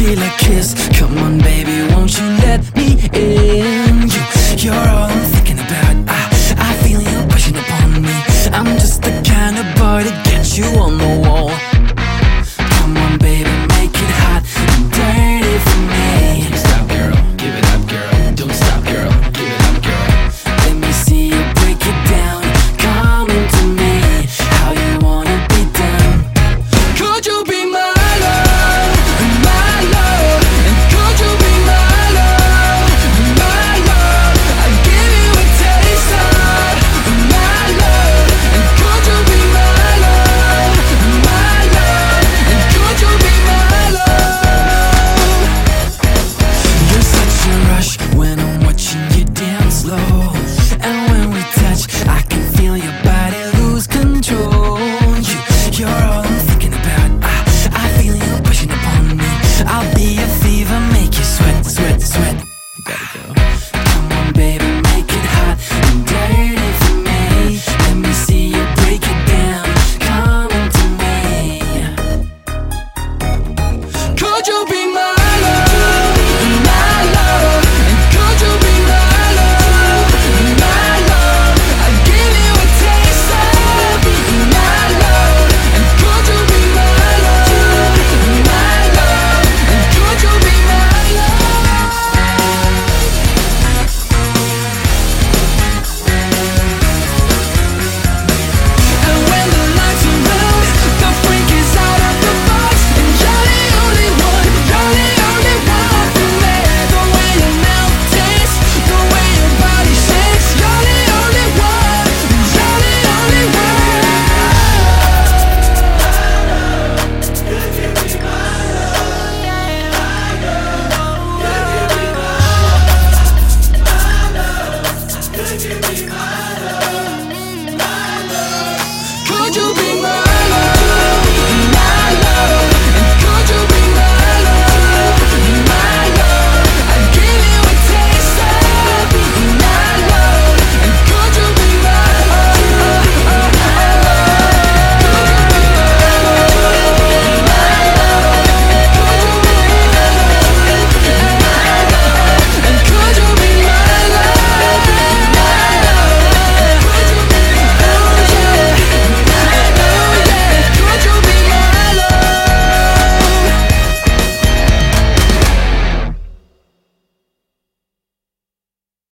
tequila kiss. Come on baby, won't you let me in? You're all I'm thinking about. I feel you pushing upon me. I'm just the kind of boy to get you on the wall. Come on baby, make it hot and dirty for me. Don't stop girl, give it up girl. Don't stop girl, give it up girl. Let me see you break it down. Come into me, how you wanna be done. Could you be my love, my love? And could you be my love, my love? I'll give you a taste of my love. And could you be my love, my love? And could you be my love? You're such a rush when I'm watching you dance slow. And when we touch, I can feel your body lose control. You're all I'm thinking about. I feel you pushing upon me. I'll be a fever, make you sweat, sweat, sweat. You gotta go.